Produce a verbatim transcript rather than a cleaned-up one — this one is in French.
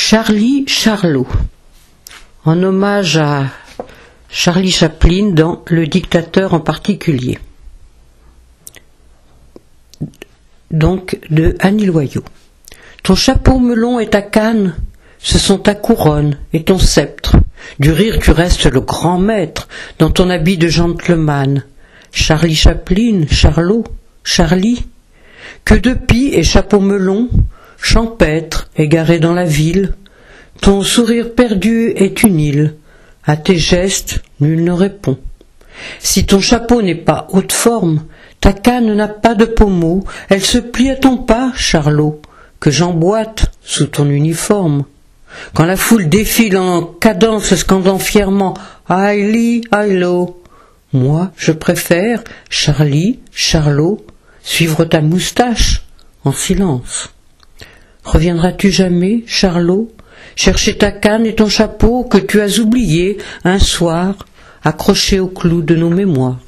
Charlie Charlot, en hommage à Charlie Chaplin dans Le Dictateur en particulier. Donc de Annie Loyau. Ton chapeau melon et ta canne, ce sont ta couronne et ton sceptre. Du rire tu restes le grand maître dans ton habit de gentleman. Charlie Chaplin, Charlot, Charlie, que de pis et chapeau melon, champêtre, égaré dans la ville, ton sourire perdu est une île, à tes gestes nul ne répond. Si ton chapeau n'est pas haute forme, ta canne n'a pas de pommeau, elle se plie à ton pas, Charlot, que j'emboîte sous ton uniforme. Quand la foule défile en cadence scandant fièrement « Aïli, aïlo », moi je préfère, Charlie, Charlot, suivre ta moustache en silence. Reviendras-tu jamais, Charlot, chercher ta canne et ton chapeau que tu as oublié un soir, accroché au clou de nos mémoires?